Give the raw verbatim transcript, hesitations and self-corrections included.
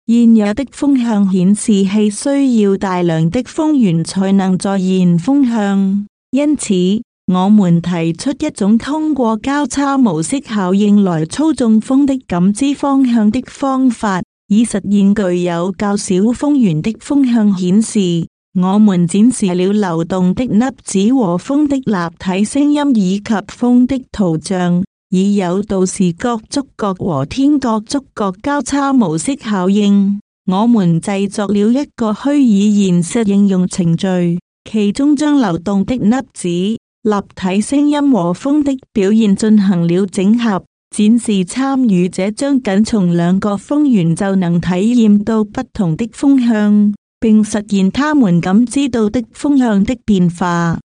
現有的風向顯示器需要大量的風源才能再現風向，因此我們提出一種通過交叉模式效應來操縱風的感知方向的方法，以實現具有較少風源的風向顯示。我們展示了流動的粒子和風的立體聲音以及風的圖像，以誘導視覺觸覺和聽覺觸覺交叉模式效應。我們製作了一個虛擬現實應用程序，其中將流動的粒子、立體聲音和風的表現進行了整合，展示參與者將僅從兩個風源就能體驗到不同的風向，並實現他們感知到的風向的變化。